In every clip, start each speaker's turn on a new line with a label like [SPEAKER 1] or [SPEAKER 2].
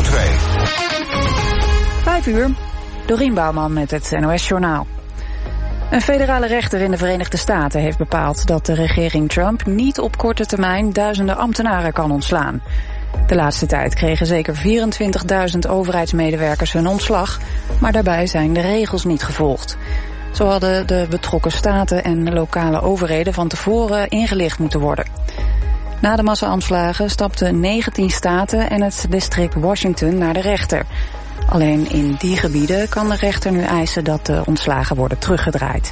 [SPEAKER 1] 2.
[SPEAKER 2] 5 uur, Dorien Bouwman met het NOS-journaal. Een federale rechter in de Verenigde Staten heeft bepaald dat de regering Trump niet op korte termijn duizenden ambtenaren kan ontslaan. De laatste tijd kregen zeker 24.000 overheidsmedewerkers hun ontslag, maar daarbij zijn de regels niet gevolgd. Zo hadden de betrokken staten en lokale overheden van tevoren ingelicht moeten worden. Na de massa-aanslagen stapten 19 staten en het district Washington naar de rechter. Alleen in die gebieden kan de rechter nu eisen dat de ontslagen worden teruggedraaid.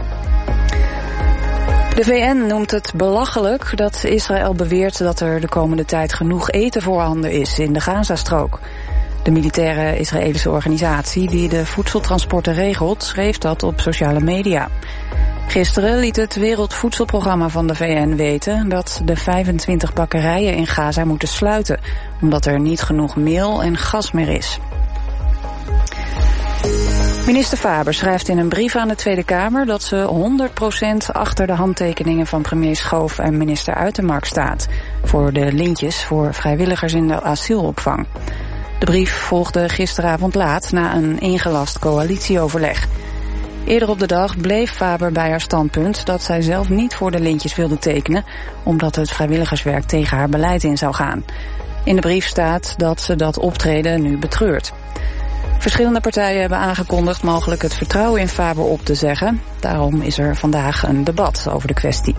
[SPEAKER 2] De VN noemt het belachelijk dat Israël beweert dat er de komende tijd genoeg eten voorhanden is in de Gazastrook. De militaire Israëlische organisatie die de voedseltransporten regelt, schreef dat op sociale media. Gisteren liet het Wereldvoedselprogramma van de VN weten dat de 25 bakkerijen in Gaza moeten sluiten, omdat er niet genoeg meel en gas meer is. Minister Faber schrijft in een brief aan de Tweede Kamer dat ze 100% achter de handtekeningen van premier Schoof en minister Uitermark staat voor de lintjes voor vrijwilligers in de asielopvang. De brief volgde gisteravond laat na een ingelast coalitieoverleg. Eerder op de dag bleef Faber bij haar standpunt dat zij zelf niet voor de lintjes wilde tekenen, omdat het vrijwilligerswerk tegen haar beleid in zou gaan. In de brief staat dat ze dat optreden nu betreurt. Verschillende partijen hebben aangekondigd mogelijk het vertrouwen in Faber op te zeggen. Daarom is er vandaag een debat over de kwestie.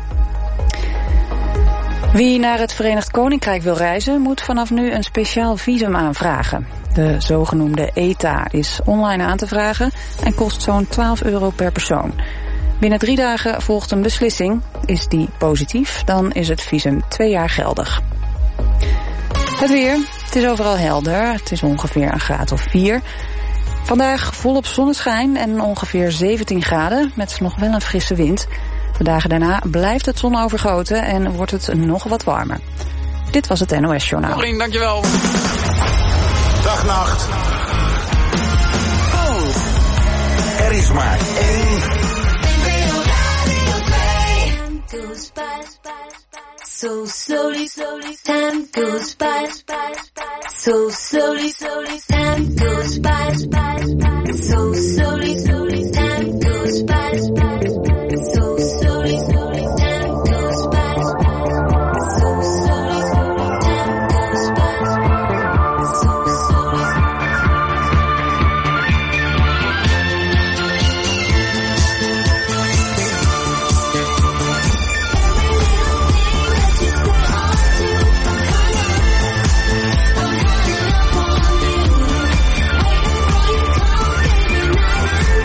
[SPEAKER 2] Wie naar het Verenigd Koninkrijk wil reizen, moet vanaf nu een speciaal visum aanvragen. De zogenoemde ETA is online aan te vragen en kost zo'n €12 per persoon. Binnen 3 dagen volgt een beslissing. Is die positief, dan is het visum 2 jaar geldig. Het weer. Het is overal helder. Het is ongeveer een graad of 4. Vandaag volop zonneschijn en ongeveer 17 graden met nog wel een frisse wind. De dagen daarna blijft het zonovergoten en wordt het nog wat warmer. Dit was het NOS-journaal.
[SPEAKER 3] Dorien, dankjewel.
[SPEAKER 1] Dag, nacht. Er is maar één.
[SPEAKER 4] So slowly, slowly, time goes by. So slowly, slowly, time goes by. So slowly, slowly, time goes by. So slowly, slowly, time goes by. So slowly, slowly, time goes by. So slowly. Night.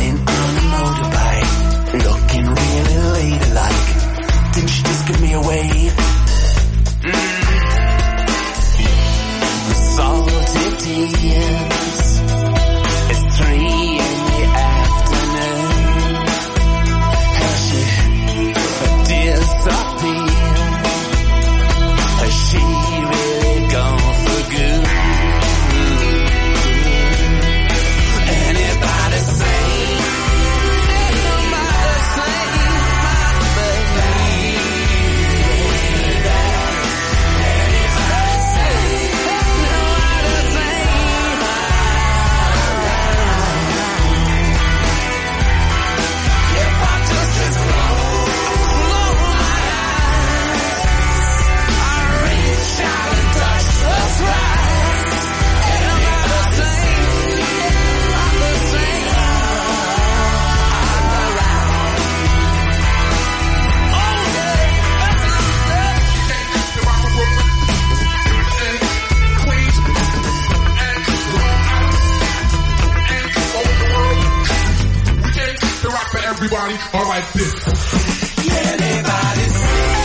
[SPEAKER 3] riding on a motorbike, looking really ladylike. Didn't she just give me a wave? Salty tears. It's 3 in the afternoon. Has she disappeared? Has she really gone for good? Anybody sing? Anybody sing my baby? Anybody sing? Anybody sing my if I just close my eyes, I reach out and touch the sky. Anybody sing? Anybody sing?
[SPEAKER 5] Everybody, all right, this.
[SPEAKER 3] Anybody sing?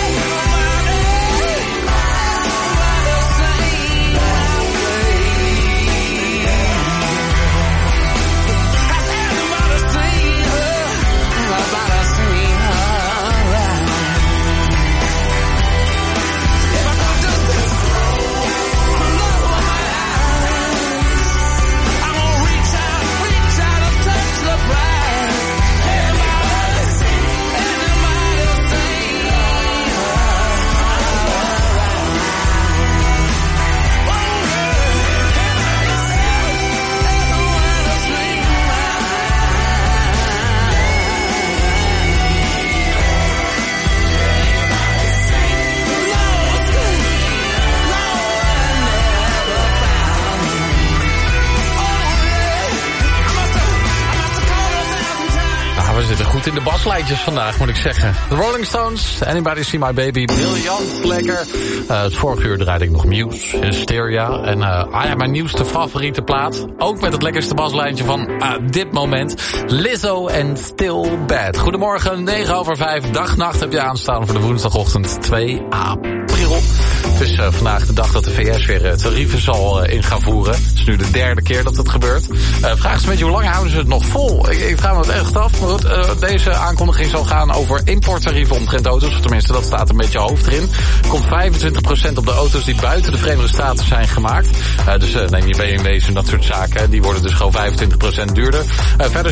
[SPEAKER 6] We zitten goed in de baslijntjes vandaag, moet ik zeggen. De Rolling Stones, Anybody See My Baby, briljant, lekker. Het vorige uur draaide ik nog Muse, Hysteria. En mijn nieuwste favoriete plaat. Ook met het lekkerste baslijntje van dit moment. Lizzo en Still Bad. Goedemorgen, 9:05. Dag-nacht heb je aanstaan voor de woensdagochtend 2 april. Het is vandaag de dag dat de VS weer tarieven zal in gaan voeren. Het is nu de 3e keer dat het gebeurt. Vraag is een beetje hoe lang houden ze het nog vol? Ik vraag me het echt af. Maar goed, deze aankondiging zal gaan over importtarieven omtrent auto's. Of tenminste, dat staat een beetje hoofd erin. Er komt 25% op de auto's die buiten de Verenigde Staten zijn gemaakt. Dus neem je BMW's en dat soort zaken. Die worden dus gewoon 25% duurder. Verder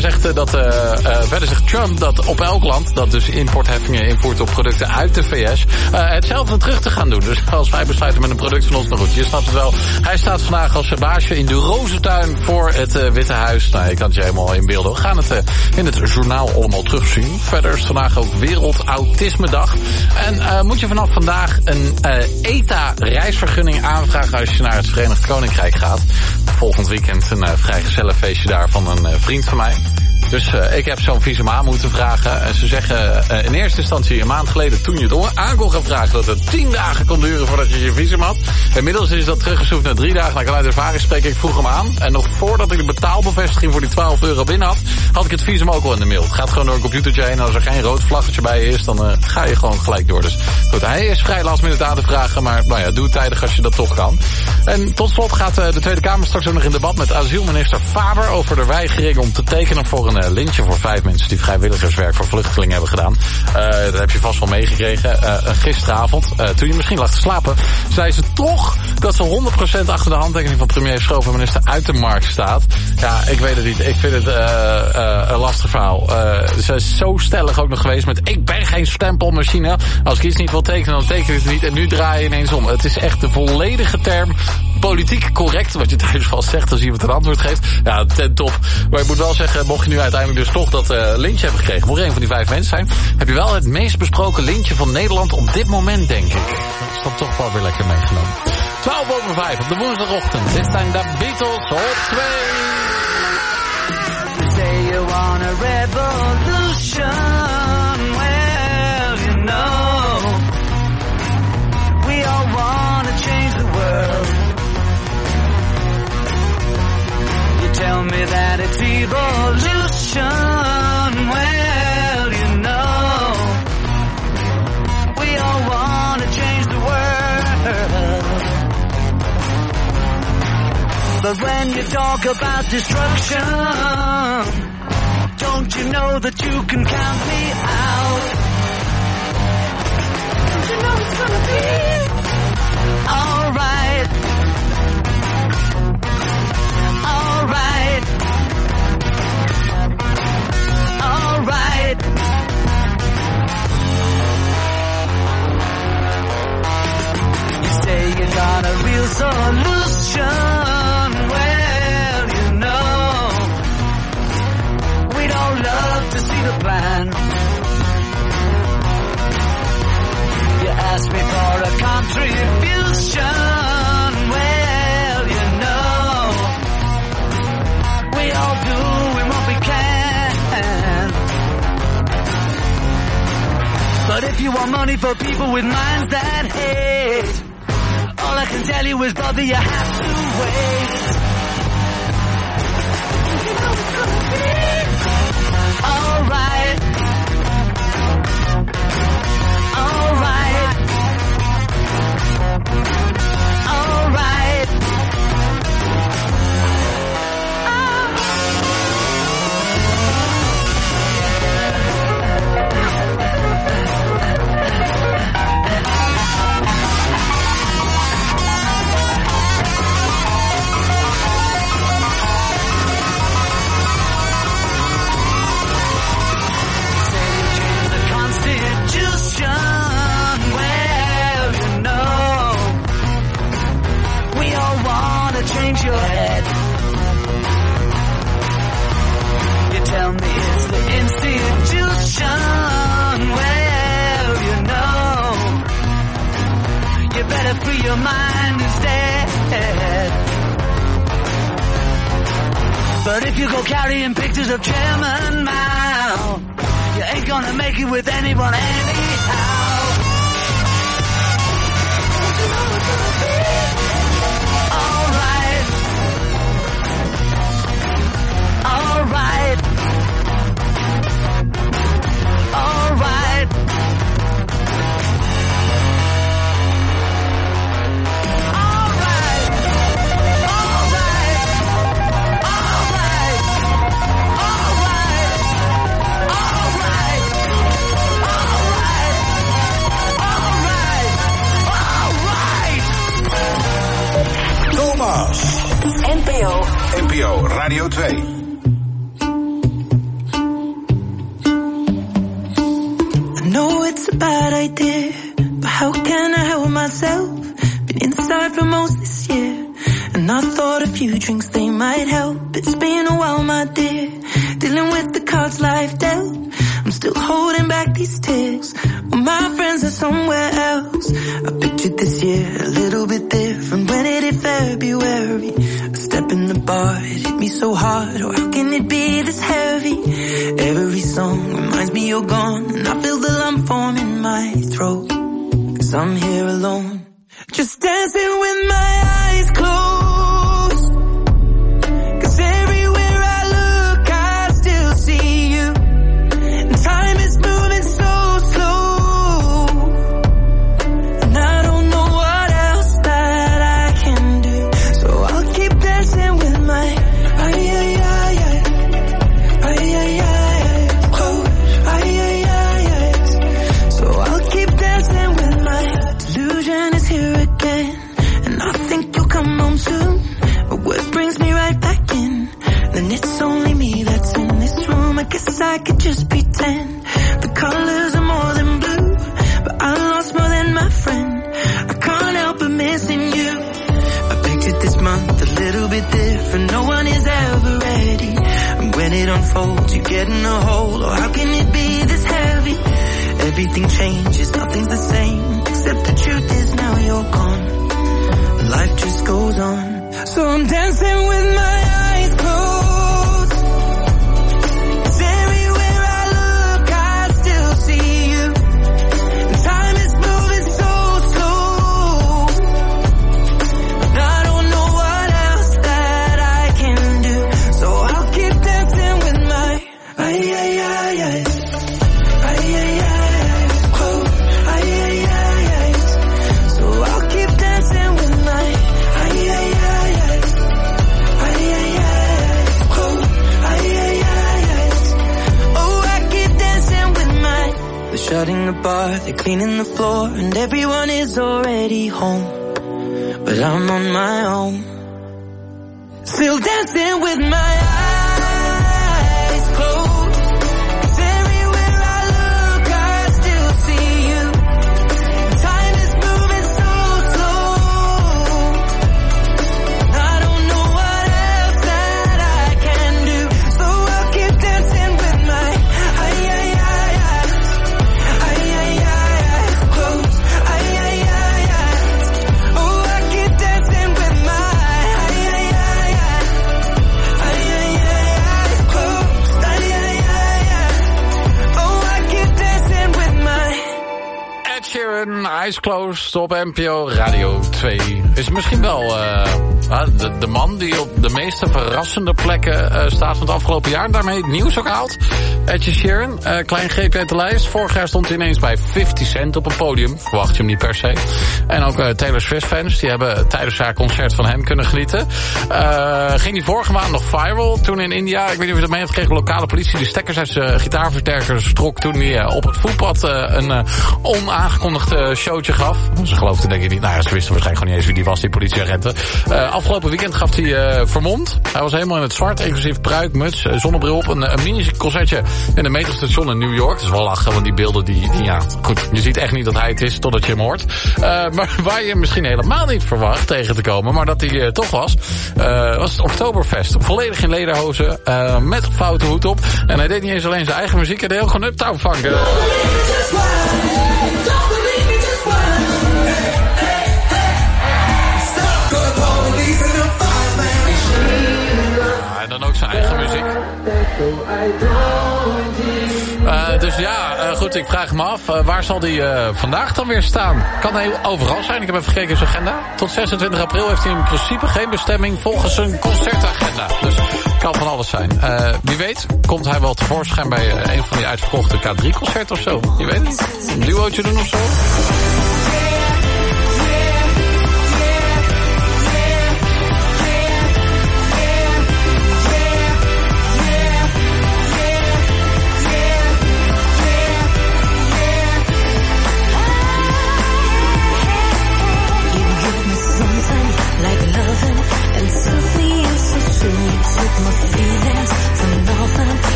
[SPEAKER 6] zegt Trump dat op elk land dat dus importheffingen invoert op producten uit de VS hetzelfde terug te gaan doen. Dus als wij besluiten met een product van ons, nou goed, je snapt het wel. Hij staat vandaag als baasje in de Rozentuin voor het Witte Huis. Nou, je kan het je helemaal inbeelden. We gaan het in het journaal allemaal terugzien. Verder is vandaag ook Wereld Autismedag. En moet je vanaf vandaag een ETA-reisvergunning aanvragen als je naar het Verenigd Koninkrijk gaat. Volgend weekend een vrijgezellenfeestje daar van een vriend van mij. Dus ik heb zo'n visum aan moeten vragen. En ze zeggen in eerste instantie een maand geleden, toen je het aan kon gaan vragen, dat het 10 dagen kon duren voordat je visum had. Inmiddels is dat teruggeschroefd naar 3 dagen. Nou, ik kan uit ervaring spreken, ik vroeg hem aan. En nog voordat ik de betaalbevestiging voor die €12 binnen had ik het visum ook al in de mail. Het gaat gewoon door een computertje heen. En als er geen rood vlaggetje bij je is, dan ga je gewoon gelijk door. Dus goed, hij is vrij last minute aan te vragen. Maar nou ja, doe het tijdig als je dat toch kan. En tot slot gaat de Tweede Kamer straks ook nog in debat met asielminister Faber over de weigering om te tekenen voor een lintje voor 5 mensen die vrijwilligerswerk voor vluchtelingen hebben gedaan. Dat heb je vast wel meegekregen. Gisteravond, toen je misschien lag te slapen, zei ze toch dat ze 100% achter de handtekening van premier Schoof en minister Uitermark staat. Ja, ik weet het niet. Ik vind het een lastig verhaal. Ze is zo stellig ook nog geweest met ik ben geen stempelmachine. Als ik iets niet wil tekenen, dan teken ik het niet. En nu draai je ineens om. Het is echt de volledige term politiek correct, wat je thuis vast zegt als iemand een antwoord geeft. Ja, ten top. Maar ik moet wel zeggen, mocht je nu uiteindelijk dus toch dat lintje hebben gekregen, mocht je een van die 5 mensen zijn, heb je wel het meest besproken lintje van Nederland op dit moment, denk ik. Dat is dan toch wel weer lekker meegenomen. 12:05 op de woensdagochtend. Dit zijn de Beatles op 2.
[SPEAKER 3] Say you want a revolution, well, you know, we all want to change the world. You tell me that it's evolution.
[SPEAKER 7] But when you talk about destruction, don't you know that you can count me out? Don't you know it's gonna be alright? Alright. Alright. You say you got a real solution. Well, you know, we'd all love to see the plan. You asked me for a contribution. Well, you know, we all doing what we can. But if you want money for people with minds that hate, all I can tell you is, brother, you have to wait. You know it's gonna be alright. Alright. Alright. Change your head. You tell me it's the institution. Well, you know, you better free your mind instead. But if you go carrying pictures of Chairman Mao, you ain't gonna make it with anyone anyhow. You know it's gonna be alright. Alright. Alright. Alright. Alright. Alright. Alright. Alright. Alright.
[SPEAKER 1] Thomas. NPO Radio 2.
[SPEAKER 8] know it's a bad idea, but how can I help myself? Been inside for most this year, and I thought a few drinks, they might help. It's been a while, my dear, dealing with the cards life dealt. I'm still holding back these tears, well, my friends are somewhere else. I pictured this year a little bit different. When it hit February, a step in the bar, it hit me so hard. Oh, how can it be this heavy? Every song reminds me you're gone, and I feel the lump form in my throat, 'cause I'm here alone, just dancing with my eyes closed. 'Cause everywhere I look, I still see you. And time is moving so slow, and I don't know what else that I can do. So I'll keep dancing with my So I'll keep dancing with my delusion is here again, and I think you'll come home soon. But what brings me right back in? Then it's only me that's in this room. I guess I could just pretend the colors are more than blue, but I lost more than my friend. I can't help but missing you. I pictured this month a little bit different. No one is ever ready, and when it unfolds, you get in a hole. Oh, how can it be this heavy? Everything changes, nothing's the same, except the truth is now you're gone. Life just goes on. So I'm dancing with my eyes closed. 'Cause everywhere I look, I still see you. And time is moving so slow, and I don't know what else that I can do. So I'll keep dancing with my So I'll keep dancing with my shutting the bar, they're cleaning the floor, and everyone is already home. But I'm on my own, still dancing with my eyes closed. 'Cause everywhere I look, I still see you. Time is moving so slow. I don't know what else that I can do, so I'll keep dancing with my eyes closed. Oh, I keep dancing with my
[SPEAKER 6] Sheeran, Eyes Closed op NPO Radio 2. Is misschien wel de man die op de meeste verrassende plekken staat van het afgelopen jaar. Daarmee het nieuws ook haalt. Ed Sheeran, klein greepje uit de lijst. Vorig jaar stond hij ineens bij 50 Cent op een podium. Verwacht je hem niet per se. En ook Taylor Swift fans, die hebben tijdens haar concert van hem kunnen genieten. Ging die vorige maand nog viral. Toen in India, ik weet niet of je dat mee hebt gekregen, lokale politie de stekkers uit zijn gitaarversterkers trok toen hij op het voetpad een onaangekondigd showtje gaf. Ze geloofden denk ik niet. Nou ja, ze wisten waarschijnlijk gewoon niet eens wie die was, die politieagenten. Afgelopen weekend gaf hij vermomd. Hij was helemaal in het zwart, inclusief pruik, muts, zonnebril op. Een mini-concertje in een metrostation in New York. Dat is wel lachen, want die beelden die ja, goed. Je ziet echt niet dat hij het is, totdat je hem hoort. Maar waar je misschien helemaal niet verwacht tegen te komen, maar dat hij toch was het Oktoberfest. Volledig in lederhozen, met foute hoed op. En hij deed niet eens alleen zijn eigen muziek, hij deed ook gewoon Uptown Funk. En dan ook zijn eigen muziek. Dus ja, goed, ik vraag me af, waar zal die vandaag dan weer staan? Kan hij overal zijn? Ik heb even gekeken in zijn agenda. Tot 26 april heeft hij in principe geen bestemming volgens zijn concertagenda. Dus kan van alles zijn. Wie weet, komt hij wel tevoorschijn bij een van die uitverkochte K3-concerten of zo? Je weet niet. Een duootje doen of zo?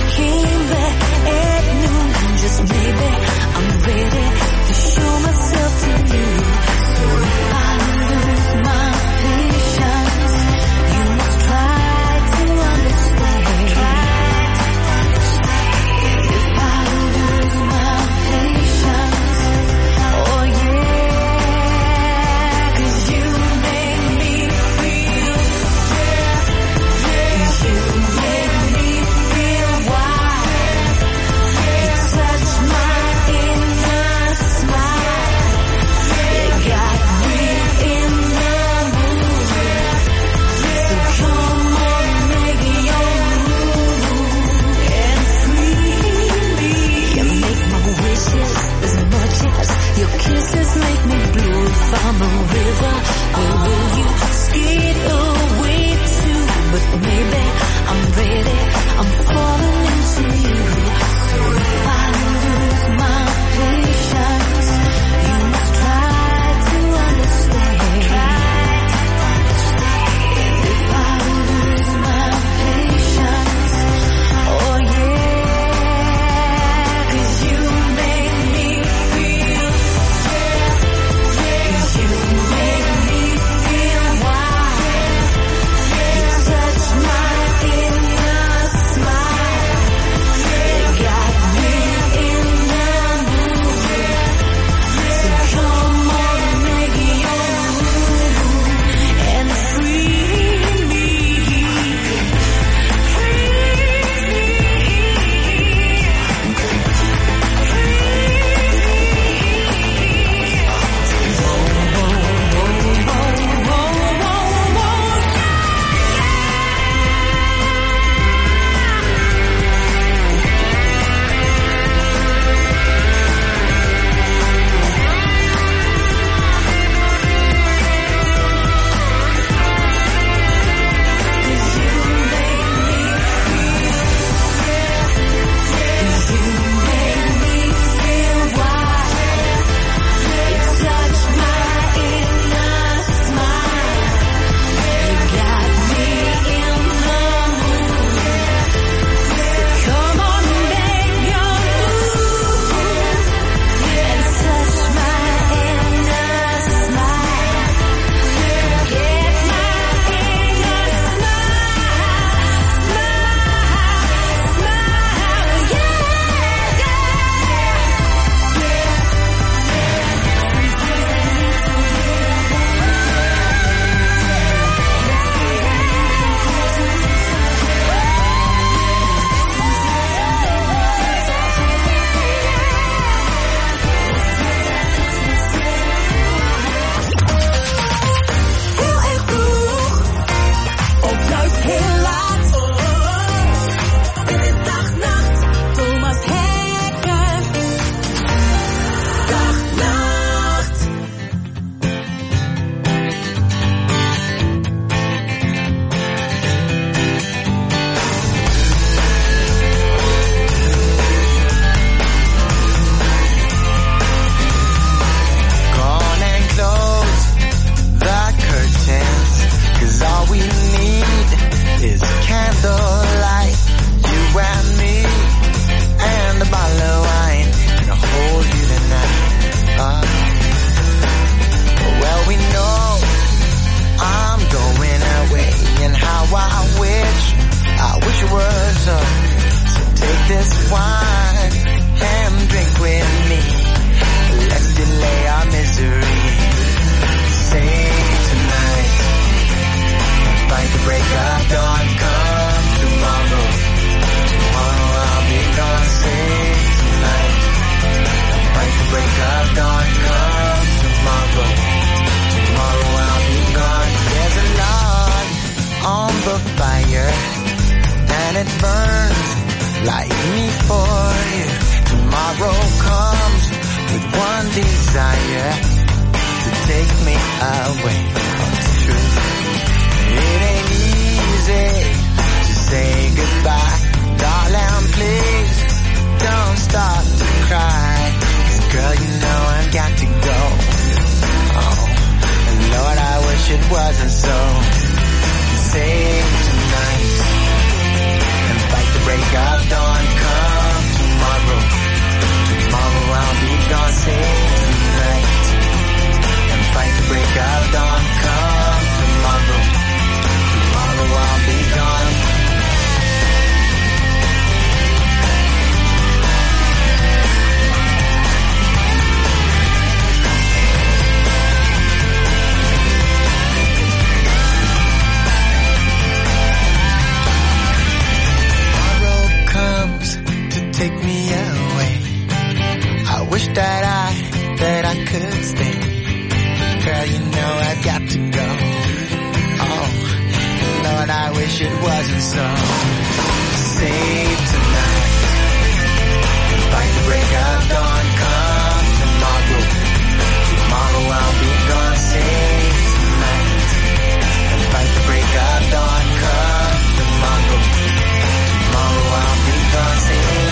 [SPEAKER 8] Maybe I'm ready to show myself
[SPEAKER 3] for you. Tomorrow comes with one desire to take me away from the truth. It ain't easy to say goodbye. Darling, please don't start to cry. 'Cause girl, you know I've got to go. Oh, and Lord, I wish it wasn't so. Save tonight and fight the break of dawn. Come tomorrow, tomorrow I'll be gone. Save tonight and fight the break of dawn. Come tomorrow, tomorrow I'll be gone. Take me away. I wish that I could stay. Girl, you know I've got to go. Oh, Lord, I wish it wasn't so. Save tonight and fight the break of dawn. Come tomorrow, tomorrow I'll be gone. Save tonight and fight the break of dawn. Come tomorrow, tomorrow I'll be gone. Save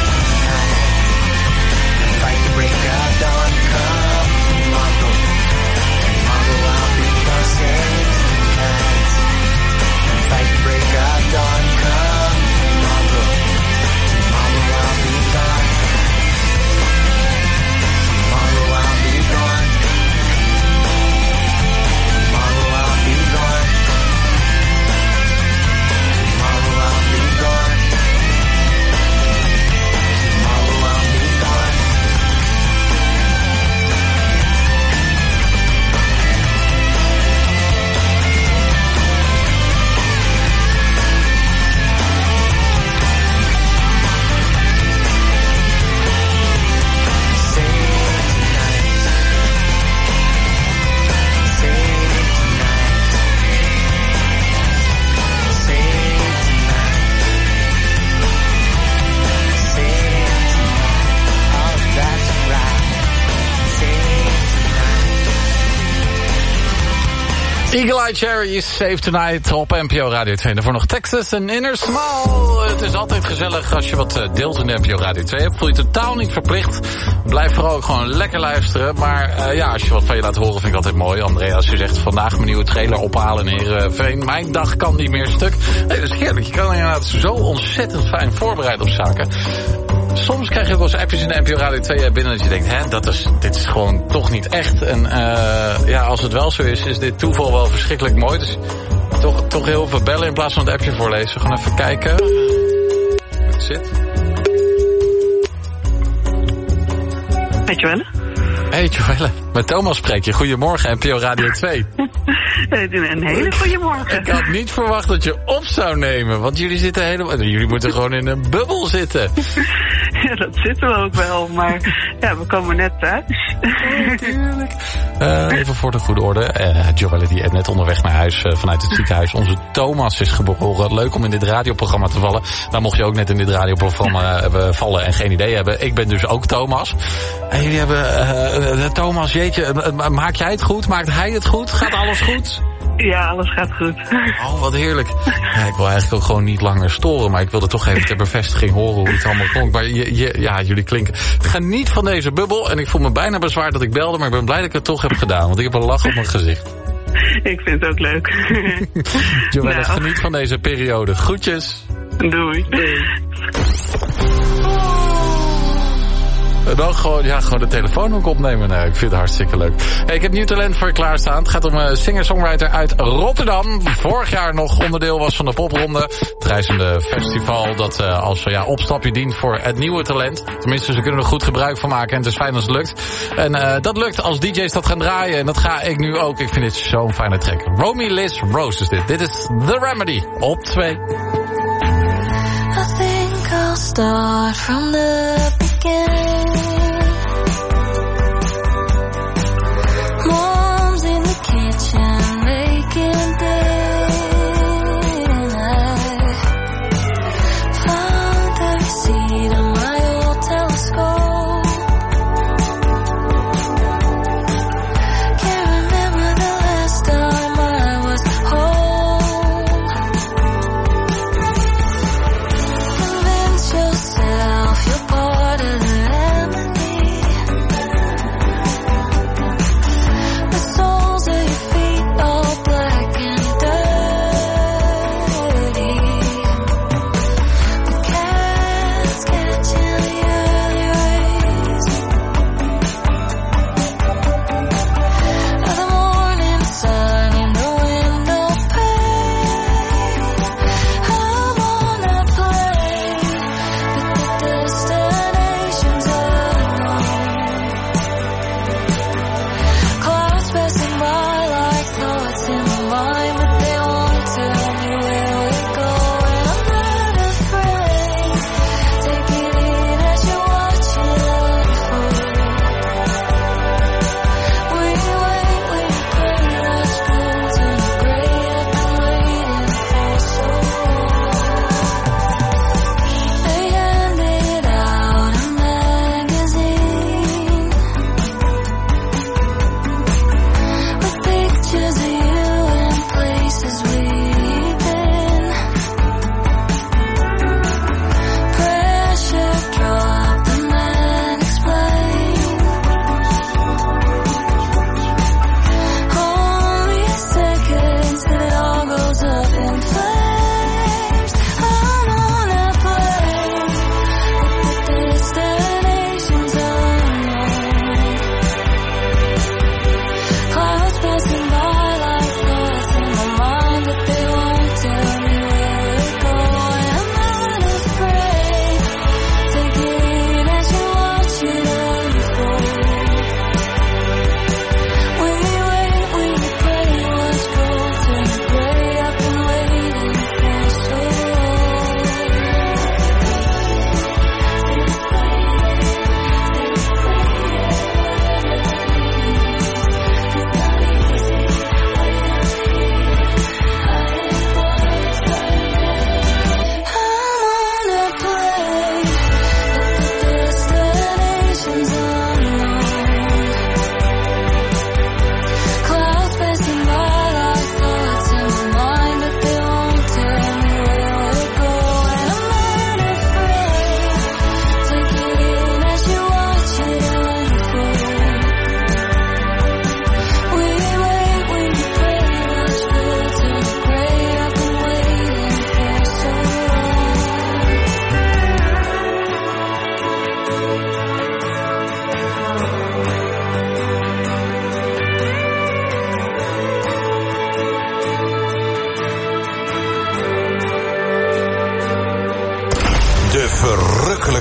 [SPEAKER 3] fight the break of dawn, come tomorrow. Tomorrow I'll be gone, save tonight. And fight the break of dawn, come tomorrow. Tomorrow I'll be gone. Tomorrow I'll be gone. Tomorrow I'll be gone. Tomorrow I'll be gone. Tomorrow I'll be gone.
[SPEAKER 6] Eagle Eye Cherry, Save Tonight op NPO Radio 2. Daarvoor nog Texas en Inner Small. Het is altijd gezellig als je wat deelt in de NPO Radio 2 hebt. Voel je totaal niet verplicht. Blijf vooral ook gewoon lekker luisteren. Maar ja, als je wat van je laat horen vind ik altijd mooi. Andrea, als je zegt vandaag mijn nieuwe trailer ophalen in Heerenveen. Mijn dag kan niet meer stuk. Nee, dat is heerlijk. Je kan inderdaad zo ontzettend fijn voorbereid op zaken. Soms krijg je ook wel eens appjes in de NPO Radio 2 binnen dat je denkt, hè, dit is gewoon toch niet echt. En ja, als het wel zo is dit toeval wel verschrikkelijk mooi. Dus toch heel veel bellen in plaats van het appje voorlezen. Gewoon even kijken. Zit.
[SPEAKER 9] Met Joelle?
[SPEAKER 6] Hey Joelle, met Thomas spreek je. Goedemorgen, NPO Radio 2.
[SPEAKER 9] Een hele goede morgen.
[SPEAKER 6] Ik had niet verwacht dat je op zou nemen, want jullie moeten gewoon in een bubbel zitten.
[SPEAKER 9] Ja, dat zitten we ook wel, maar ja, we komen net thuis.
[SPEAKER 6] Tuurlijk. Even voor de goede orde. Joelle die net onderweg naar huis vanuit het ziekenhuis. Onze Thomas is geboren. Leuk om in dit radioprogramma te vallen. Nou mocht je ook net in dit radioprogramma vallen en geen idee hebben. Ik ben dus ook Thomas. En jullie hebben Thomas, jeetje, maak jij het goed? Maakt hij het goed? Gaat alles goed?
[SPEAKER 9] Ja, alles gaat goed.
[SPEAKER 6] Oh, wat heerlijk. Ja, ik wil eigenlijk ook gewoon niet langer storen, maar ik wilde toch even ter bevestiging horen hoe het allemaal klonk. Maar ja, jullie klinken. Geniet van deze bubbel en ik voel me bijna bezwaar dat ik belde, maar ik ben blij dat ik het toch heb gedaan, want ik heb een lach op mijn gezicht.
[SPEAKER 9] Ik vind het ook leuk.
[SPEAKER 6] Joelle, geniet van deze periode. Groetjes.
[SPEAKER 9] Doei.
[SPEAKER 6] Dan gewoon de telefoon ook opnemen. Nee, ik vind het hartstikke leuk. Hey, ik heb nieuw talent voor je klaarstaan. Het gaat om een singer-songwriter uit Rotterdam. Vorig jaar nog onderdeel was van de popronde. Het reizende festival dat als opstapje dient voor het nieuwe talent. Tenminste, ze kunnen er goed gebruik van maken en het is fijn als het lukt. En dat lukt als DJ's dat gaan draaien. En dat ga ik nu ook. Ik vind dit zo'n fijne track. Romy Liz Rose is dit. Dit is The Remedy op 2.
[SPEAKER 4] I think I'll start from the beginning. Mom's in the kitchen making dinner. Found a receipt on my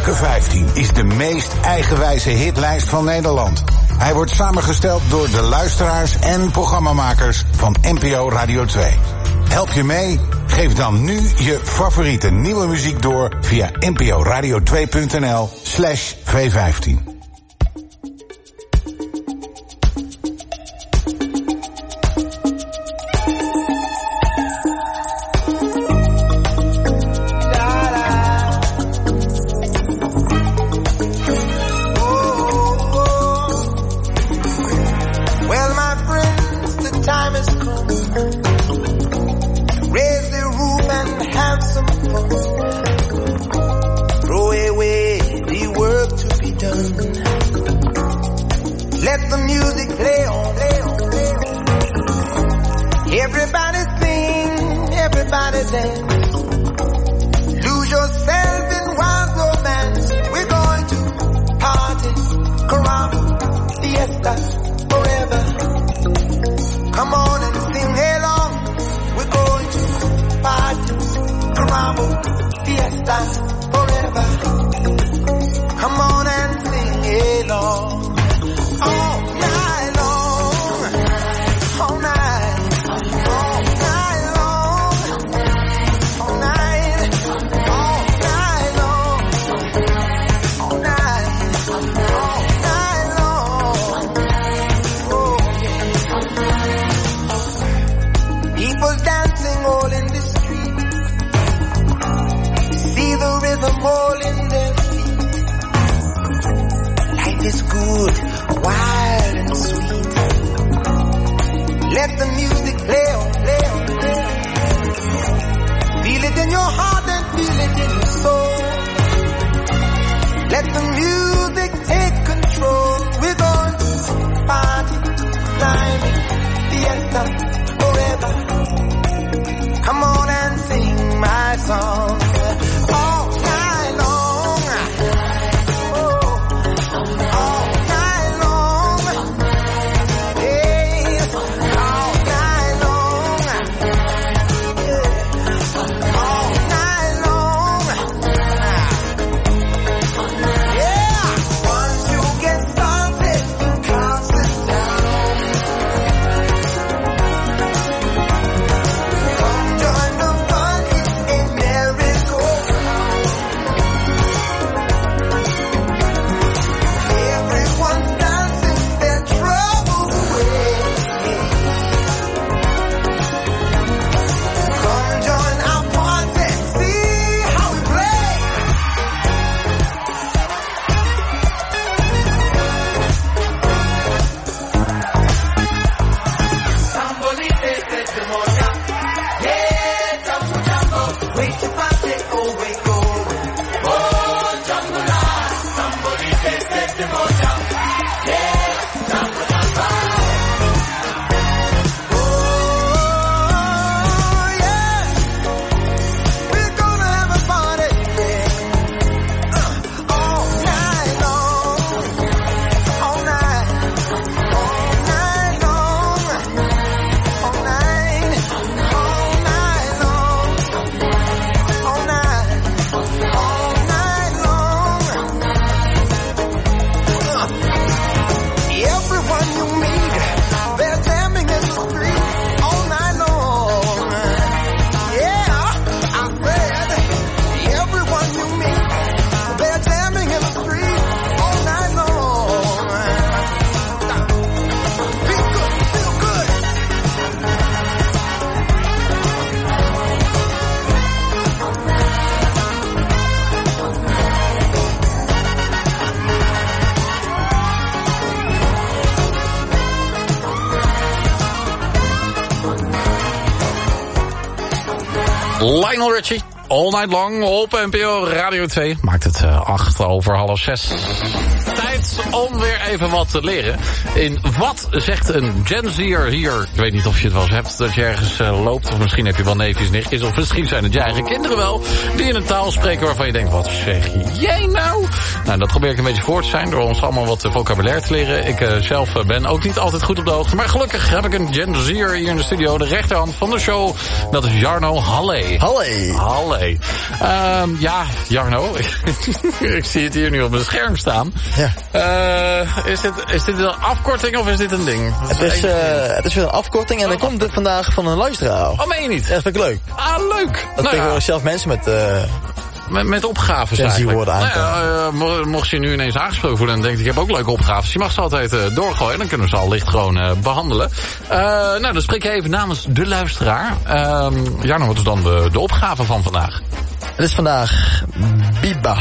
[SPEAKER 1] Elke 15 is de meest eigenwijze hitlijst van Nederland. Hij wordt samengesteld door de luisteraars en programmamakers van NPO Radio 2. Help je mee? Geef dan nu je favoriete nieuwe muziek door via nporadio2.nl/V15.
[SPEAKER 3] Let the music play on, play on, play on. Everybody sing, everybody dance. Lose yourself in wild romance. We're going to party, caramba, fiesta, forever. Come on and sing along. We're going to party, caramba, fiesta, forever. Come on and sing along. All night long, all night, all night long, all night, all night long, all night, all night long. Oh, yeah. People dancing all in the street. See the rhythm all in their feet. Life is good, wild and sweet. Let the music play on, play on, play on. Feel it in your heart and feel it in your soul. Let the music take control. We're going to party, climbing, fiesta, forever. Come on and sing my song. All night long.
[SPEAKER 6] Lionel Richie, All Night Long op NPO Radio 2. Maakt het 6:08. Tijd om weer even wat te leren. In wat zegt een Gen Z'er hier? Ik weet niet of je het wel eens hebt dat je ergens loopt. Of misschien heb je wel neefjes, nichtjes. Of misschien zijn het je eigen kinderen wel. Die in een taal spreken waarvan je denkt, wat zeg jij nou? Nou, dat probeer ik een beetje voor te zijn. Door ons allemaal wat vocabulaire te leren. Ik zelf ben ook niet altijd goed op de hoogte. Maar gelukkig heb ik een Gen Z'er hier in de studio. De rechterhand van de show. Dat is Jarno Halle.
[SPEAKER 10] Halle.
[SPEAKER 6] Holiday. Ja, Jarno, ik zie het hier nu op mijn scherm staan.
[SPEAKER 10] Ja.
[SPEAKER 6] Is dit een afkorting of is dit een ding?
[SPEAKER 10] Het is weer een afkorting en dan komt dit vandaag van een luisteraar.
[SPEAKER 6] Oh, meen je niet?
[SPEAKER 10] Ja, dat vind ik leuk.
[SPEAKER 6] Ah, leuk.
[SPEAKER 10] Dat tegenwoordig zelfs mensen
[SPEAKER 6] met opgaves
[SPEAKER 10] eigenlijk.
[SPEAKER 6] Mocht je nu ineens aangesproken voelen en denkt ik heb ook leuke opgaves. Je mag ze altijd doorgooien. Dan kunnen we ze allicht gewoon behandelen. Dan spreek je even namens de luisteraar. Jarno, wat is dan de opgave van vandaag?
[SPEAKER 10] Het is vandaag Biba.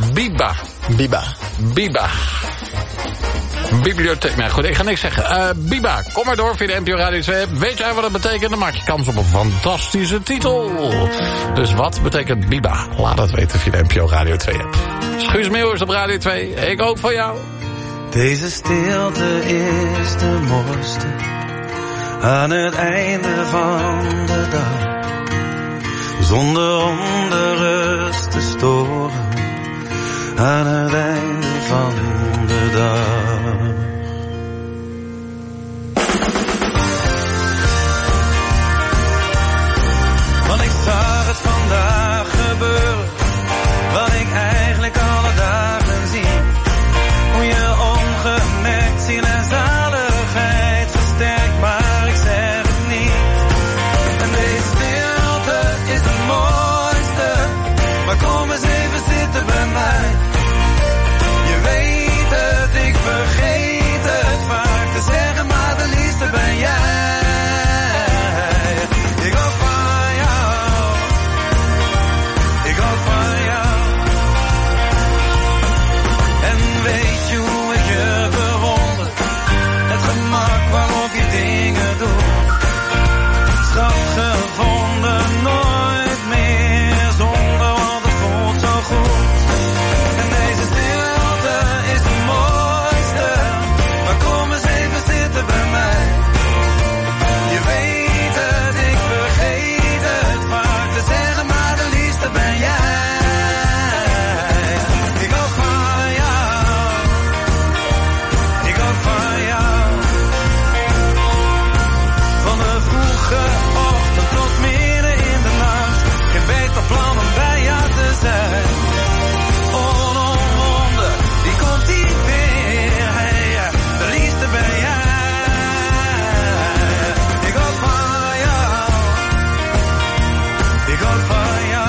[SPEAKER 6] Bibliotheek. Nou goed, ik ga niks zeggen. Biba, kom maar door via de NPO Radio 2 app. Weet jij wat dat betekent? Dan maak je kans op een fantastische titel. Dus wat betekent Biba? Laat het weten via de NPO Radio 2 app. Guus Meeuwers op Radio 2. Ik ook van jou.
[SPEAKER 3] Deze stilte is de mooiste aan het einde van de dag. Zonder onrust te storen aan het einde van de dag. Want ik zag het vandaag gebeuren, wat ik eigenlijk alle dagen zie. Hoe je ongemerkt ziel en zaligheid versterkt, maar ik zeg het niet. En deze stilte is de mooiste, maar kom eens even zitten bij mij. Je weet het, ik vergeet het vaak te zeggen, maar de liefste ben jij. Ik hou van jou, ik hou van jou. En weet je hoe ik je bewonder, het gemak waarop je dingen doet. Schat gevonden, nooit meer zonder, want het voelt zo goed. En deze stilte is de mooiste, maar kom eens even zitten bij mij. Je weet het, ik vergeet het vaak te zeggen, maar de liefste ben jij. Ik hou van jou, ik hou van jou. Van de vroege ochtend tot midden in de nacht, geen beter plan om bij jou te zijn. Onomwonden, die komt hier weer, hey, de liefste ben jij. Ik hou van jou, ik hou van jou.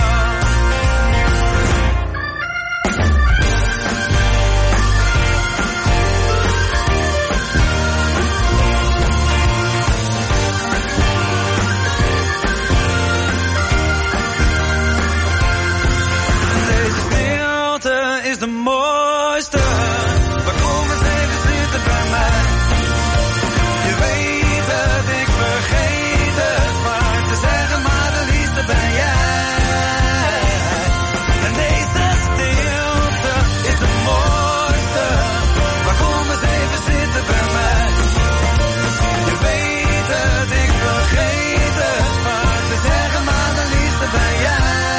[SPEAKER 3] Deze stilte is de mooiste, maar kom eens even zitten bij mij. Je weet het, ik vergeet het vaak te zeggen, maar de liefste ben jij. En deze stilte is de mooiste, maar kom eens even zitten bij mij. Je weet het, ik vergeet het vaak te zeggen, maar de liefste ben jij.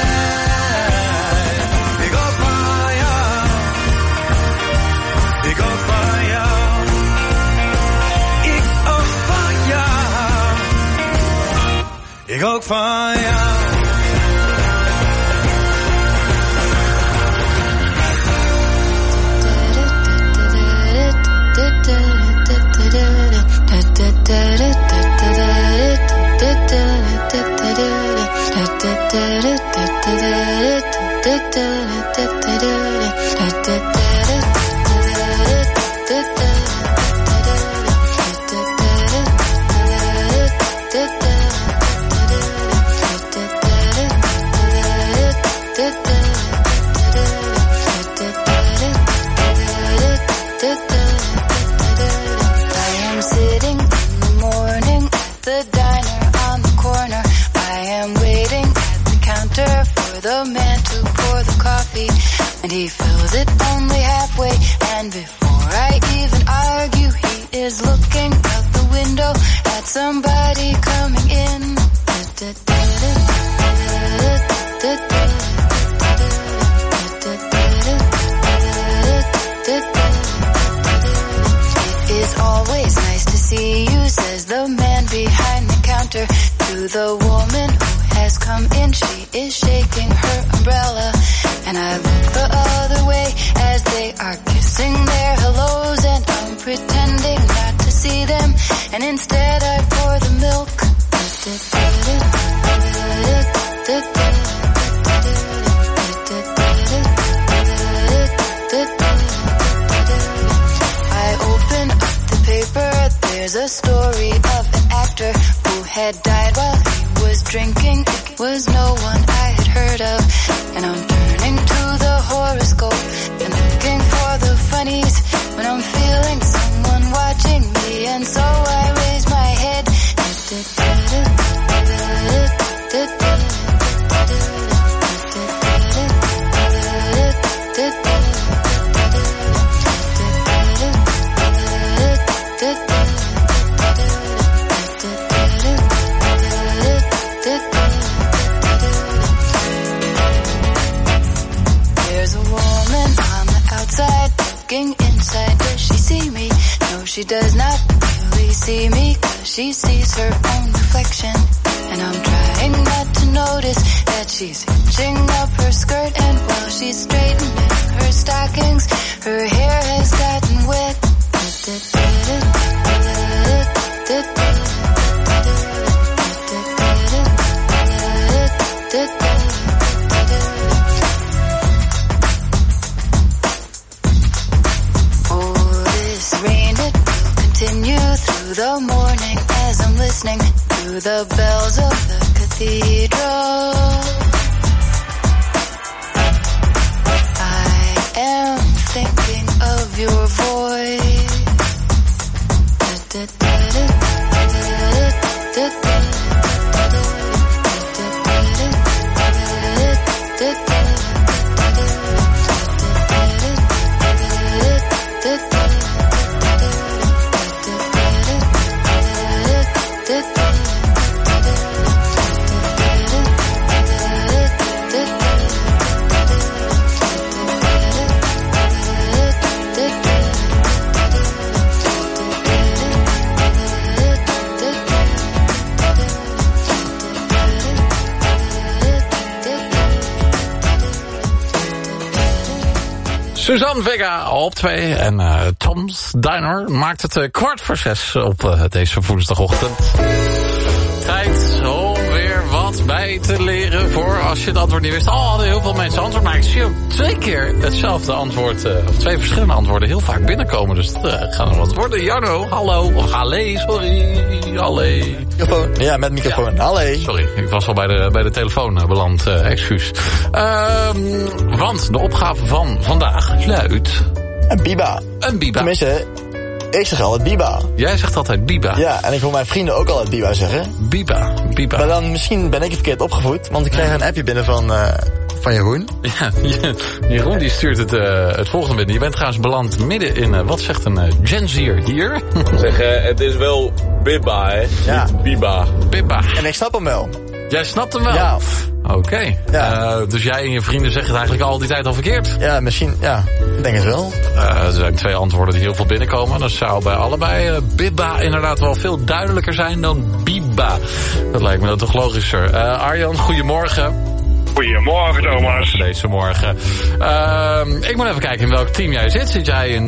[SPEAKER 3] Ik hou van jou, ik hou van jou, ik hou van jou, ik hou van jou.
[SPEAKER 4] I am sitting in the morning at the diner on the corner. I am waiting at the counter for the man to pour the coffee, and he fills it only halfway. And before I even argue, he is looking out the window at somebody coming in. It is always nice to see you, says the man behind the counter.
[SPEAKER 11] to the woman who has come in. She is shaking her umbrella, and I look the other way as they are kissing their hellos, and I'm pretending not to see them, and instead I pour the milk. I open up the paper, there's a story of an actor who had died while he was drinking. It was no one I had heard of, and I'm turning to the horoscope and looking for the funnies when I'm feeling someone watching me, and so I raise my head. There's a woman on the outside looking inside. Does she see me? No, she does not really see me, 'cause she sees her own reflection. And I'm trying not to notice that she's hitching up her skirt, and while she's straightening her stockings, her hair has gotten wet. Oh, this rain, it will continue through the morning as I'm listening to the bells of the cathedral. I am thinking of your voice.
[SPEAKER 6] Suzanne Vega op 2 en Tom's Diner maakt het 6:15 op deze woensdagochtend. Tijd om weer wat bij te leren voor als je het antwoord niet wist. Hadden heel veel mensen antwoord, maar ik zie ook 2 keer hetzelfde antwoord, of 2 verschillende antwoorden heel vaak binnenkomen. Dus dat gaat nog wat worden. Jarno, hallo, of halle, sorry, halle.
[SPEAKER 10] Microfoon, ja, met microfoon,
[SPEAKER 6] ja.
[SPEAKER 10] halle.
[SPEAKER 6] Sorry, ik was al bij de telefoon beland, excuus. Want de opgave van vandaag luidt...
[SPEAKER 10] Een biba.
[SPEAKER 6] Een biba.
[SPEAKER 10] Tenminste, ik zeg altijd biba.
[SPEAKER 6] Jij zegt altijd biba.
[SPEAKER 10] Ja, en ik hoor mijn vrienden ook altijd biba zeggen.
[SPEAKER 6] Biba.
[SPEAKER 10] Maar dan misschien ben ik verkeerd opgevoed, want ik krijg een appje binnen van Jeroen.
[SPEAKER 6] Ja, Jeroen die stuurt het volgende binnen. Je bent trouwens beland midden in, wat zegt een Gen Zier hier?
[SPEAKER 12] Zeg, het is wel Bibba, hè?
[SPEAKER 10] Ja.
[SPEAKER 12] Niet Biba.
[SPEAKER 6] Bibba.
[SPEAKER 10] En ik snap hem wel.
[SPEAKER 6] Jij snapt hem wel?
[SPEAKER 10] Ja.
[SPEAKER 6] Oké.
[SPEAKER 10] Ja.
[SPEAKER 6] Dus jij en je vrienden zeggen het eigenlijk al die tijd al verkeerd?
[SPEAKER 10] Ja, misschien, ja. Ik denk het wel.
[SPEAKER 6] Er zijn 2 antwoorden die heel veel binnenkomen. Dat zou bij allebei Bibba inderdaad wel veel duidelijker zijn dan Biba. Dat lijkt me dan toch logischer. Arjan, goedemorgen.
[SPEAKER 13] Goedemorgen, Thomas.
[SPEAKER 6] Deze morgen. Ik moet even kijken in welk team jij zit. Zit jij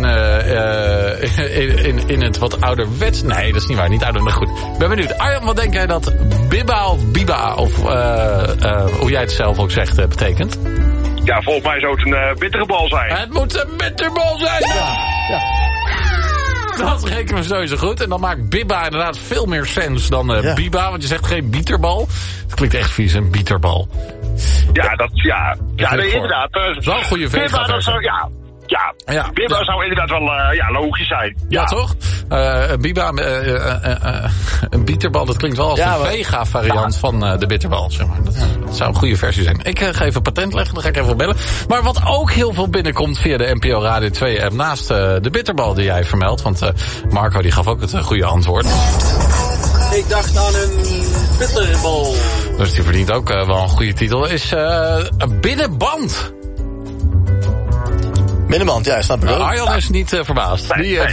[SPEAKER 6] in het wat ouderwets... Nee, dat is niet waar. Niet ouder, maar goed. Ik ben benieuwd. Arjan, wat denk jij dat Bibba of Biba, of hoe jij het zelf ook zegt, betekent?
[SPEAKER 13] Ja, volgens mij zou het een bitterbal zijn.
[SPEAKER 6] Het moet een bitterbal zijn! Ja. Dat rekenen we sowieso goed. En dan maakt Bibba inderdaad veel meer sens dan Biba. Want je zegt geen bieterbal. Het klinkt echt vies, een bieterbal.
[SPEAKER 13] Ja, nee, inderdaad.
[SPEAKER 6] Wel een goede versie.
[SPEAKER 13] Bibba, dat zou, Bibba zou inderdaad wel logisch zijn.
[SPEAKER 6] Ja, toch? Biba, een bieterbal, dat klinkt wel als de vega-variant van de bitterbal. Zeg maar. Dat zou een goede versie zijn. Ik ga even patent leggen, dan ga ik even bellen. Maar wat ook heel veel binnenkomt via de NPO Radio 2 app, naast de bitterbal die jij vermeldt, want Marco die gaf ook het goede antwoord.
[SPEAKER 12] Ik dacht aan een bitterbal.
[SPEAKER 6] Dus die verdient ook wel een goede titel. Is een binnenband.
[SPEAKER 10] Binnenband, ja, snap ik ook.
[SPEAKER 6] Arjan is niet verbaasd.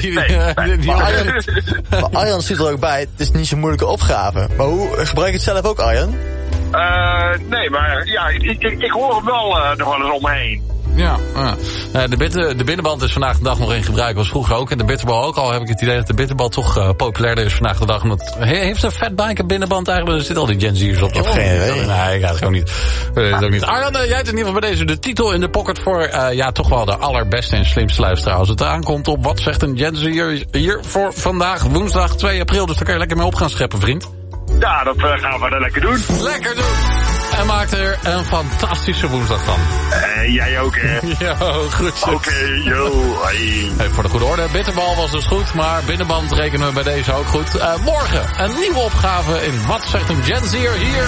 [SPEAKER 10] Maar Arjan zit er ook bij. Het is niet zo'n moeilijke opgave. Maar hoe gebruik je het zelf ook, Arjan?
[SPEAKER 13] Nee, maar ja, ik hoor hem wel nog wel eens om me heen.
[SPEAKER 6] Ja, de binnenband is vandaag de dag nog in gebruik. Was vroeger ook. En de bitterbal ook al heb ik het idee dat de bitterbal toch populairder is vandaag de dag. Omdat, heeft een fatbike een binnenband eigenlijk? Er zitten al die Gen Z'ers op.
[SPEAKER 10] Ik heb geen idee.
[SPEAKER 6] Nee, ik ga het gewoon niet. Ook niet. Arjan, jij hebt in ieder geval bij deze de titel in de pocket voor toch wel de allerbeste en slimste luisteraar. Als het aankomt op wat zegt een Gen Z'er hier voor vandaag woensdag 2 april. Dus daar kan je lekker mee op gaan scheppen, vriend.
[SPEAKER 13] Ja, dat gaan we dan lekker doen.
[SPEAKER 6] Lekker doen! En maakt er een fantastische woensdag van.
[SPEAKER 13] Jij ook, hè?
[SPEAKER 6] Yo, groetjes.
[SPEAKER 13] Oké, yo,
[SPEAKER 6] hey, voor de goede orde, bitterbal was dus goed, maar binnenband rekenen we bij deze ook goed. Morgen een nieuwe opgave in Wat zegt een Gen Z'er hier.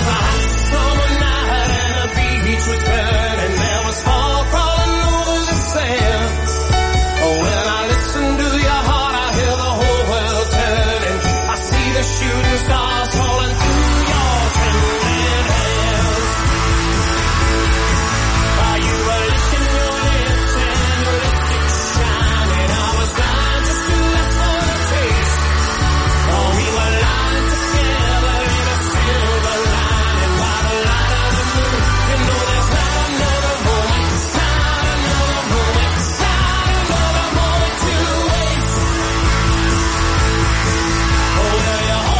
[SPEAKER 14] Shooting stars falling through your trembling hands. While you were licking your lips and your lipstick shining, I was blind just to ask for a taste. Oh, we were lying together in a silver lining by the light of the moon. You know there's not another moment, not another moment, not another moment to waste. Oh, there you are.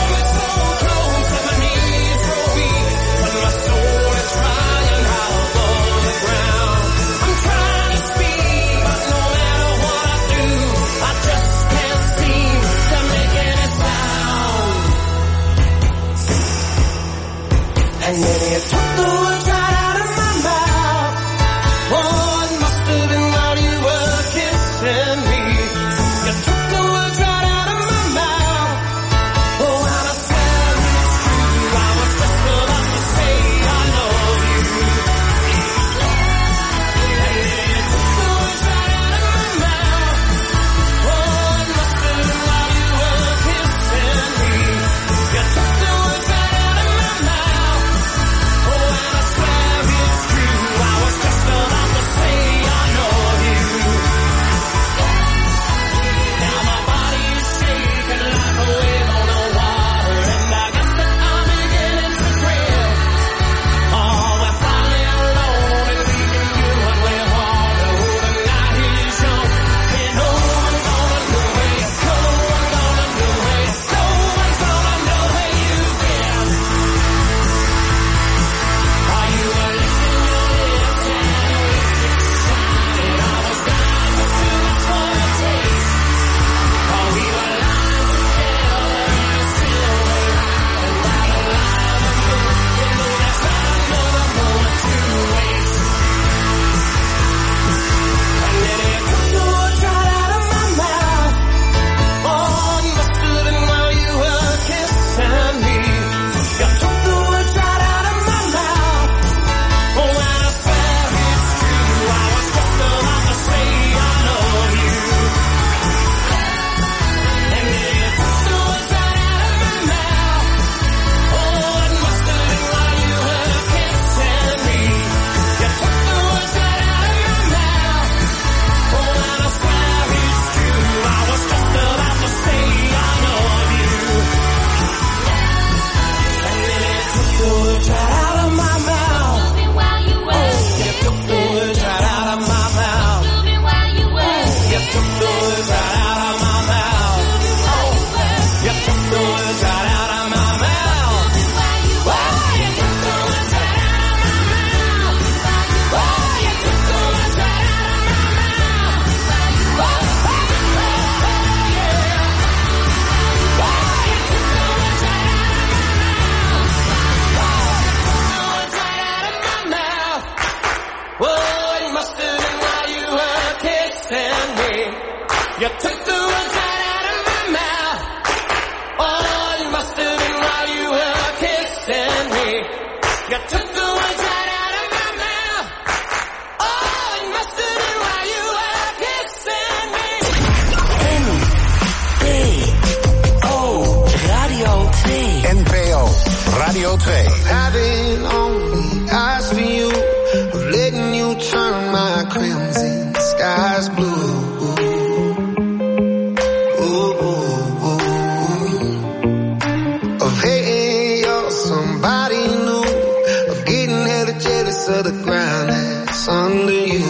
[SPEAKER 14] And then you took the words right out of my mouth. Oh, it must have been while you were kissing me. You took the words right out of my mouth. Oh, and I swear it's true. I was just about to say I love you. And then you took the words right out of my mouth. Oh, it must have been while you were kissing me. You took the words right out of my mouth. You took the words right out of my mouth. Oh, it must have been while you were kissing me. You took the words right out of my mouth. Oh, it must have been while you were kissing me.
[SPEAKER 1] NPO Radio 2. NPO Radio 2.
[SPEAKER 15] I've been only asked for you, of letting you turn my crimson sky Of hating you're somebody new, of getting hella jealous of the ground that's under you.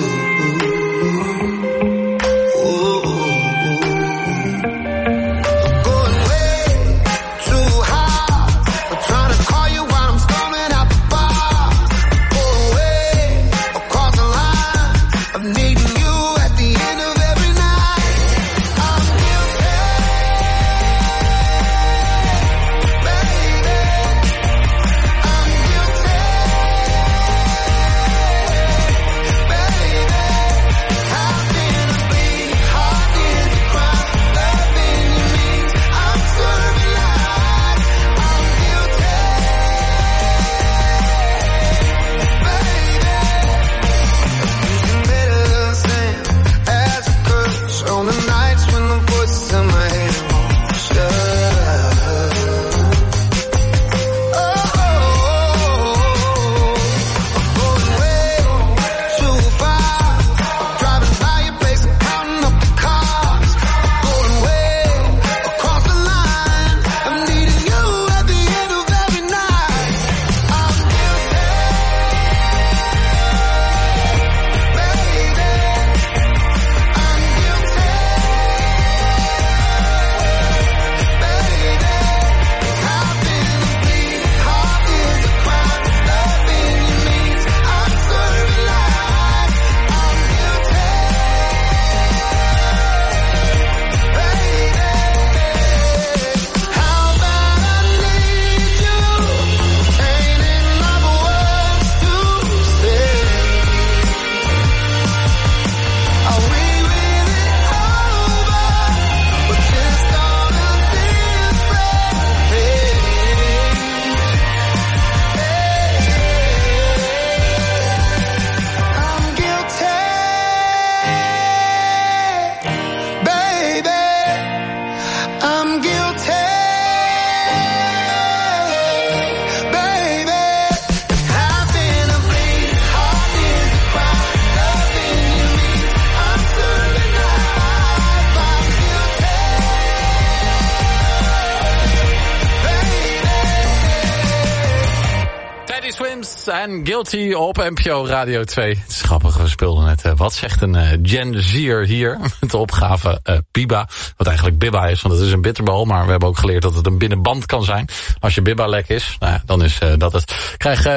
[SPEAKER 6] En Guilty op NPO Radio 2. Het is grappig, we speelden net Wat zegt een Gen Zier hier met de opgave Biba. Wat eigenlijk Bibba is, want het is een bitterbal. Maar we hebben ook geleerd dat het een binnenband kan zijn. Als je Bibba lek is, nou ja, dan is dat het. Krijg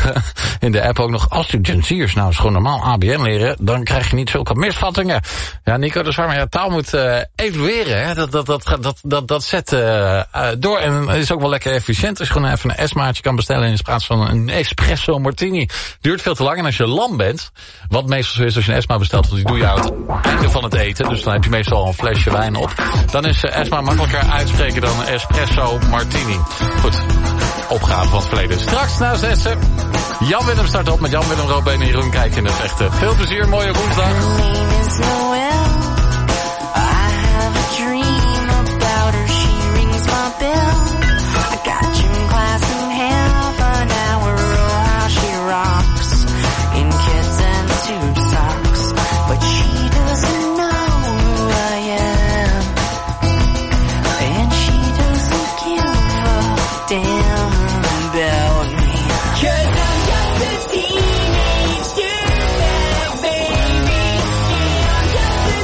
[SPEAKER 6] in de app ook nog, als je Gen Ziers nou eens gewoon normaal ABN leren, dan krijg je niet zulke misvattingen. Ja, Nico, dat is waar, maar ja, taal moet evolueren. Hè? Dat zet door en het is ook wel lekker efficiënt. Als je gewoon even een esmaatje kan bestellen in plaats van een espresso martini. Duurt veel te lang en als je lam bent, wat meestal zo is als je een Esma bestelt, want die doe je aan het einde van het eten, dus dan heb je meestal al een flesje wijn op. Dan is Esma makkelijker uitspreken dan espresso martini. Goed, opgave van het verleden. Straks na 6:00, Jan Willem start op met Jan Willem, Robben en Jeroen kijken in de vechten. Veel plezier, mooie woensdag.
[SPEAKER 14] Teenage dirtbag baby, I'm just a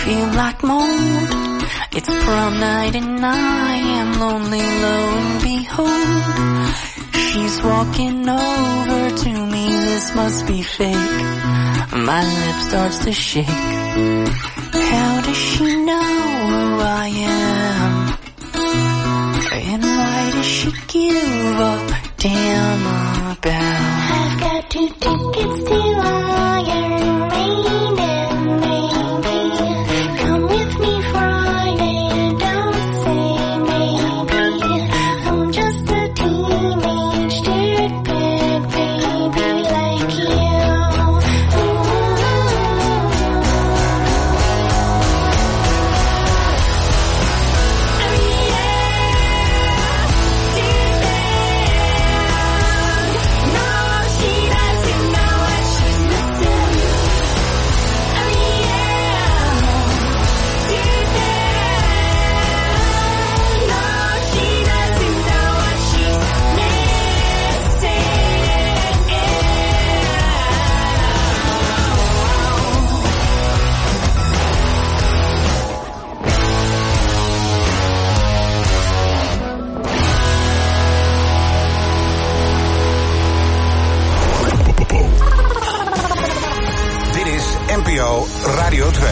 [SPEAKER 8] feel like mold. It's prom night and I am lonely, lo and behold. She's walking over to me, this must be fake. My lip starts to shake. How does she know who I am? And why does she give a damn about? I've got 2 tickets to Iron Maiden, maybe. Come with me Friday, don't say maybe. I'm just a teenage dirtbag baby like you.
[SPEAKER 1] NPO Radio 2.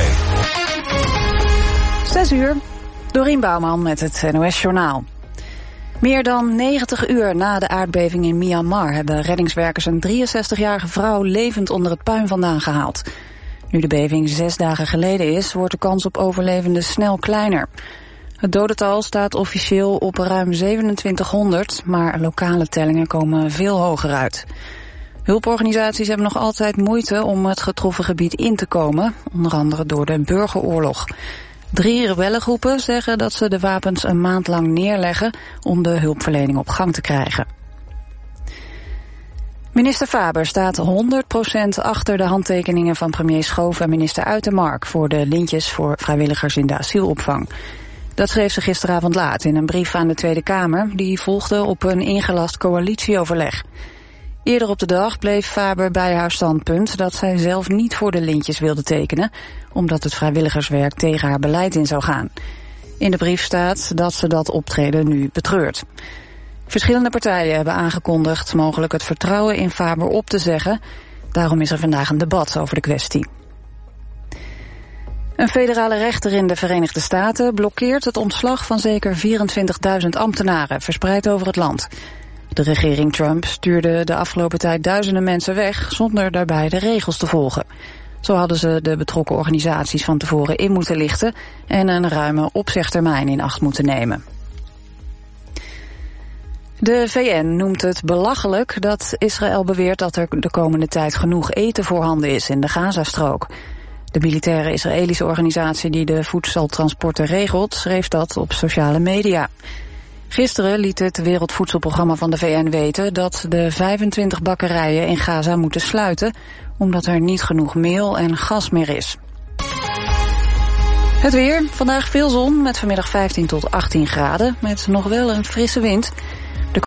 [SPEAKER 2] 6 uur, Dorien Bouwman met het NOS Journaal. Meer dan 90 uur na de aardbeving in Myanmar hebben reddingswerkers een 63-jarige vrouw levend onder het puin vandaan gehaald. Nu de beving 6 dagen geleden is, wordt de kans op overlevenden snel kleiner. Het dodental staat officieel op ruim 2700, maar lokale tellingen komen veel hoger uit. Hulporganisaties hebben nog altijd moeite om het getroffen gebied in te komen, onder andere door de burgeroorlog. 3 rebellengroepen zeggen dat ze de wapens een maand lang neerleggen om de hulpverlening op gang te krijgen. Minister Faber staat 100% achter de handtekeningen van premier Schoof en minister Uitermark voor de lintjes voor vrijwilligers in de asielopvang. Dat schreef ze gisteravond laat in een brief aan de Tweede Kamer, die volgde op een ingelast coalitieoverleg. Eerder op de dag bleef Faber bij haar standpunt dat zij zelf niet voor de lintjes wilde tekenen, omdat het vrijwilligerswerk tegen haar beleid in zou gaan. In de brief staat dat ze dat optreden nu betreurt. Verschillende partijen hebben aangekondigd mogelijk het vertrouwen in Faber op te zeggen. Daarom is er vandaag een debat over de kwestie. Een federale rechter in de Verenigde Staten blokkeert het ontslag van zeker 24.000 ambtenaren verspreid over het land. De regering Trump stuurde de afgelopen tijd duizenden mensen weg zonder daarbij de regels te volgen. Zo hadden ze de betrokken organisaties van tevoren in moeten lichten en een ruime opzegtermijn in acht moeten nemen. De VN noemt het belachelijk dat Israël beweert dat er de komende tijd genoeg eten voorhanden is in de Gazastrook. De militaire Israëlische organisatie die de voedseltransporten regelt schreef dat op sociale media. Gisteren liet het Wereldvoedselprogramma van de VN weten dat de 25 bakkerijen in Gaza moeten sluiten, omdat er niet genoeg meel en gas meer is. Het weer, vandaag veel zon met vanmiddag 15 tot 18 graden, met nog wel een frisse wind.